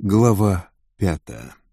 Глава 5.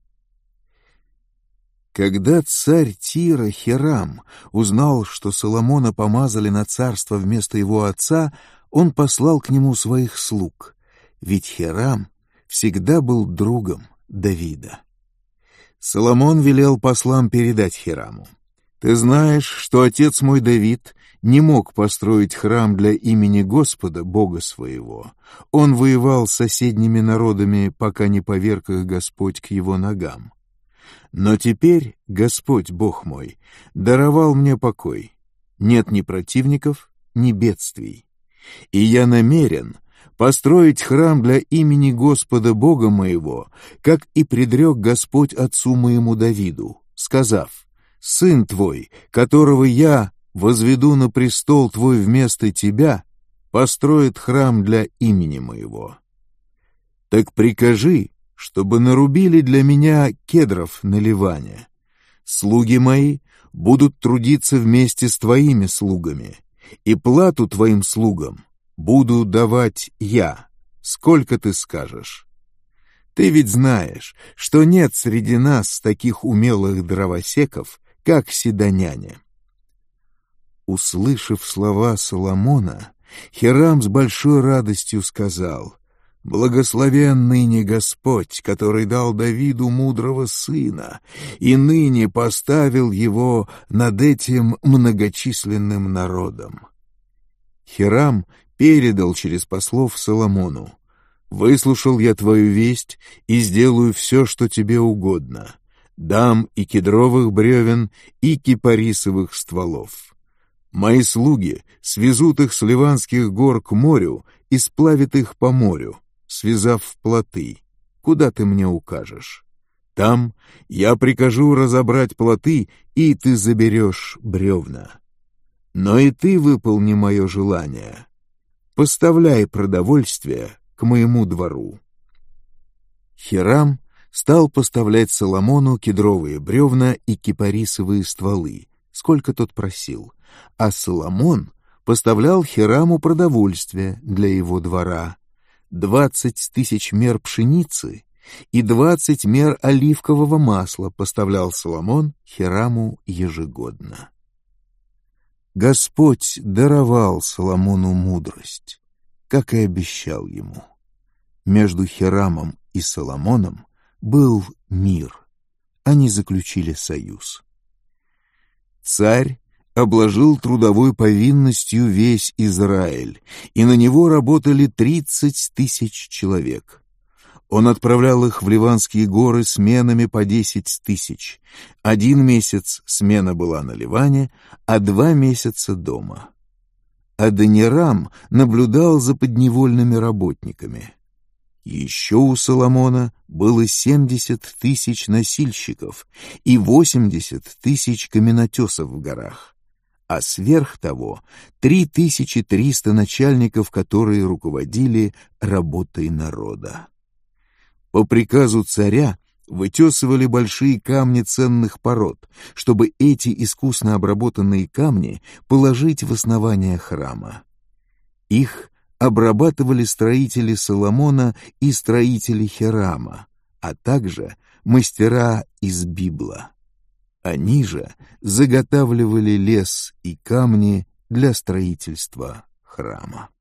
Когда царь Тира Хирам узнал, что Соломона помазали на царство вместо его отца, он послал к нему своих слуг, ведь Хирам всегда был другом Давида. Соломон велел послам передать Хираму: «Ты знаешь, что отец мой Давид не мог построить храм для имени Господа, Бога своего. Он воевал с соседними народами, пока не поверг их Господь к его ногам. Но теперь Господь, Бог мой, даровал мне покой. Нет ни противников, ни бедствий. И я намерен построить храм для имени Господа Бога моего, как и предрек Господь отцу моему Давиду, сказав: «Сын твой, которого я возведу на престол твой вместо тебя, построит храм для имени моего. Так прикажи, чтобы нарубили для меня кедров на Ливане. Слуги мои будут трудиться вместе с твоими слугами, и плату твоим слугам буду давать я, сколько ты скажешь. Ты ведь знаешь, что нет среди нас таких умелых дровосеков, как сидоняне». Услышав слова Соломона, Хирам с большой радостью сказал: «Благословен ныне Господь, который дал Давиду мудрого сына, и ныне поставил его над этим многочисленным народом». Хирам передал через послов Соломону: «Выслушал я твою весть и сделаю все, что тебе угодно. Дам и кедровых бревен, и кипарисовых стволов. Мои слуги свезут их с Ливанских гор к морю и сплавят их по морю, связав в плоты, куда ты мне укажешь. Там я прикажу разобрать плоты, и ты заберешь бревна. Но и ты выполни мое желание. Поставляй продовольствие к моему двору». Хирам стал поставлять Соломону кедровые бревна и кипарисовые стволы, сколько тот просил, а Соломон поставлял Хираму продовольствие для его двора: 20 тысяч мер пшеницы и 20 мер оливкового масла поставлял Соломон Хираму ежегодно. Господь даровал Соломону мудрость, как и обещал ему. Между Хирамом и Соломоном был мир, они заключили союз. Царь обложил трудовой повинностью весь Израиль, и на него работали 30 тысяч человек. Он отправлял их в Ливанские горы сменами по 10 тысяч. 1 месяц смена была на Ливане, а 2 месяца дома. Адонирам наблюдал за подневольными работниками. Еще у Соломона было 70 тысяч носильщиков и 80 тысяч каменотесов в горах, а сверх того 3300 начальников, которые руководили работой народа. По приказу царя вытесывали большие камни ценных пород, чтобы эти искусно обработанные камни положить в основание храма. Их обрабатывали строители Соломона и строители Хирама, а также мастера из Библа. Они же заготавливали лес и камни для строительства храма.